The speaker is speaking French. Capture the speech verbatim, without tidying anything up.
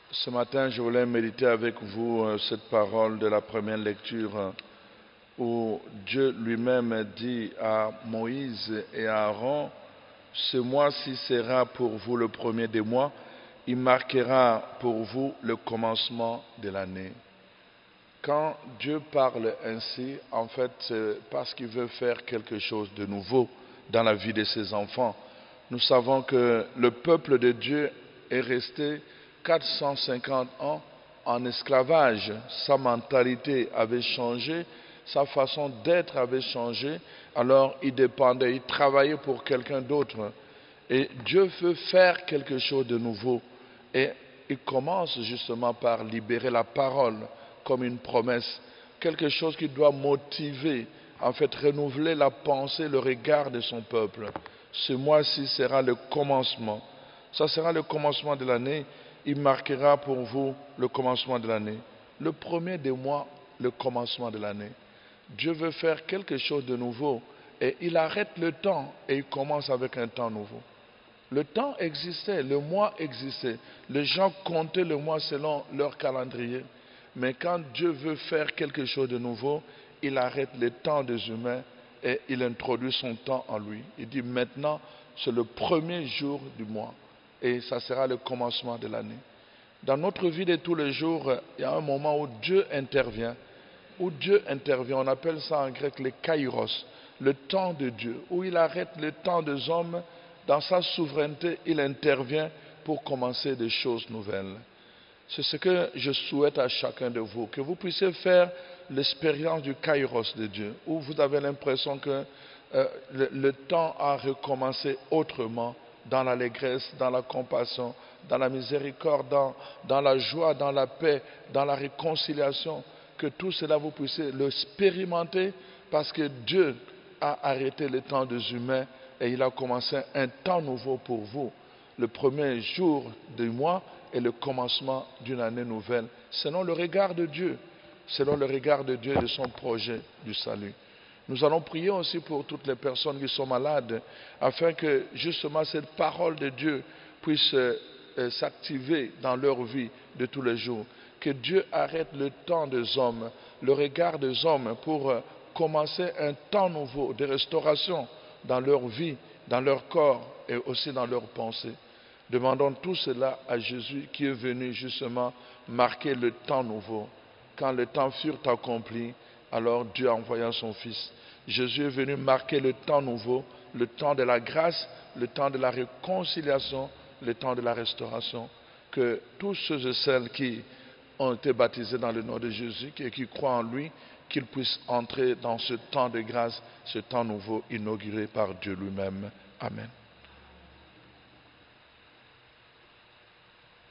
Ce matin, je voulais méditer avec vous euh, cette parole de la première lecture euh, où Dieu lui-même dit à Moïse et à Aaron, ce mois-ci sera pour vous le premier des mois, il marquera pour vous le commencement de l'année. Quand Dieu parle ainsi, en fait, c'est parce qu'il veut faire quelque chose de nouveau dans la vie de ses enfants. Nous savons que le peuple de Dieu est resté quatre cent cinquante ans en esclavage. Sa mentalité avait changé, sa façon d'être avait changé, alors il dépendait, il travaillait pour quelqu'un d'autre. Et Dieu veut faire quelque chose de nouveau. Et il commence justement par libérer la parole comme une promesse, quelque chose qui doit motiver, en fait renouveler la pensée, le regard de son peuple. Ce mois-ci sera le commencement. Ça sera le commencement de l'année. Il marquera pour vous le commencement de l'année. Le premier des mois, le commencement de l'année. Dieu veut faire quelque chose de nouveau et il arrête le temps et il commence avec un temps nouveau. Le temps existait, le mois existait. Les gens comptaient le mois selon leur calendrier. Mais quand Dieu veut faire quelque chose de nouveau, il arrête le temps des humains et il introduit son temps en lui. Il dit maintenant, c'est le premier jour du mois et ça sera le commencement de l'année. Dans notre vie de tous les jours, il y a un moment où Dieu intervient. Où Dieu intervient, on appelle ça en grec le kairos, le temps de Dieu, où il arrête le temps des hommes. Dans sa souveraineté, il intervient pour commencer des choses nouvelles. C'est ce que je souhaite à chacun de vous, que vous puissiez faire l'expérience du kairos de Dieu, où vous avez l'impression que euh, le, le temps a recommencé autrement, dans l'allégresse, dans la compassion, dans la miséricorde, dans, dans la joie, dans la paix, dans la réconciliation, que tout cela vous puissiez l'expérimenter parce que Dieu a arrêté le temps des humains et il a commencé un temps nouveau pour vous. Le premier jour du mois est le commencement d'une année nouvelle, selon le regard de Dieu, selon le regard de Dieu et de son projet du salut. Nous allons prier aussi pour toutes les personnes qui sont malades, afin que justement cette parole de Dieu puisse euh, s'activer dans leur vie de tous les jours. Que Dieu arrête le temps des hommes, le regard des hommes pour euh, commencer un temps nouveau de restauration dans leur vie, dans leur corps et aussi dans leurs pensées. Demandons tout cela à Jésus qui est venu justement marquer le temps nouveau. Quand le temps fut accompli, alors Dieu a envoyé son Fils. Jésus est venu marquer le temps nouveau, le temps de la grâce, le temps de la réconciliation, le temps de la restauration. Que tous ceux et celles qui ont été baptisés dans le nom de Jésus et qui croient en lui, qu'ils puissent entrer dans ce temps de grâce, ce temps nouveau inauguré par Dieu lui-même. Amen.